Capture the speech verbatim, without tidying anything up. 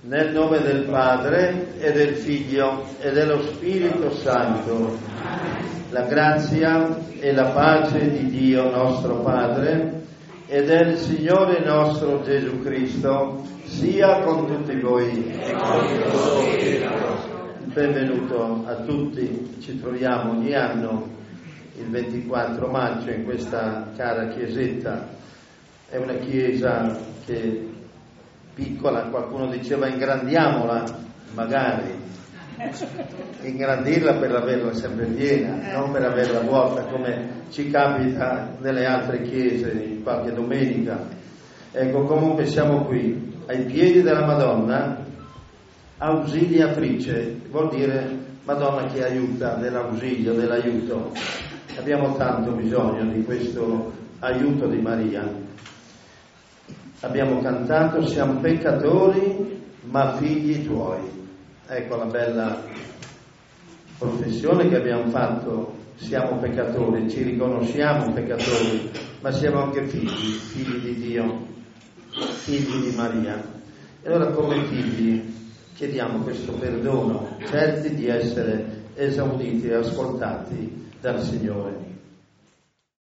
Nel nome del Padre e del Figlio e dello Spirito Santo, la grazia e la pace di Dio nostro Padre e del Signore nostro Gesù Cristo sia con tutti voi. Benvenuto a tutti, ci troviamo ogni anno il ventiquattro maggio in questa cara chiesetta. È una chiesa che piccola, qualcuno diceva ingrandiamola, magari ingrandirla per averla sempre piena, non per averla vuota come ci capita nelle altre chiese in qualche domenica. Ecco, comunque siamo qui ai piedi della Madonna ausiliatrice, vuol dire Madonna che aiuta, dell'ausilio, dell'aiuto. Abbiamo tanto bisogno di questo aiuto di Maria. Abbiamo cantato, siamo peccatori ma figli tuoi. Ecco la bella professione che abbiamo fatto, siamo peccatori, ci riconosciamo peccatori, ma siamo anche figli, figli di Dio, figli di Maria. E allora come figli chiediamo questo perdono, certi di essere esauditi e ascoltati dal Signore.